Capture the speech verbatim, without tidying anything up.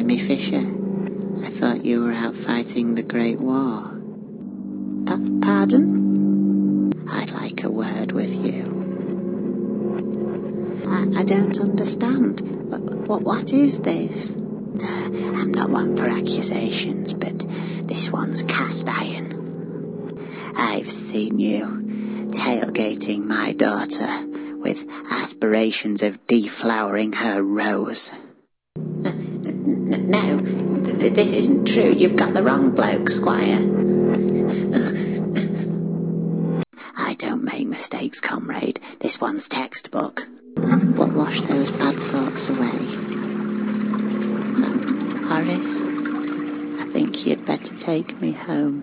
Jimmy Fisher. I thought you were out fighting the Great War. Pa- pardon? I'd like a word with you. I, I don't understand. What, what, what is this? Uh, I'm not one for accusations, but this one's cast iron. I've seen you tailgating my daughter with aspirations of deflowering her rose. Uh, n- no, th- this isn't true. You've got the wrong bloke, Squire. I don't make mistakes, comrade. This one's textbook. But wash those bad thoughts away. Um, Horace, I think you'd better take me home.